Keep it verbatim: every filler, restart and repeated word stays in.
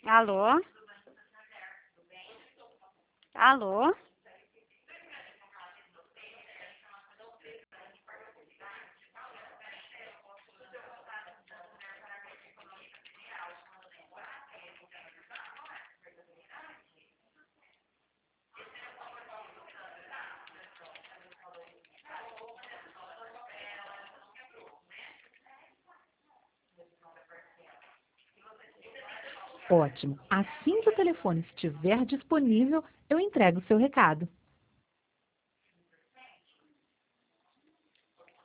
Alô? Alô? Ótimo. Assim que o telefone estiver disponível, eu entrego o seu recado.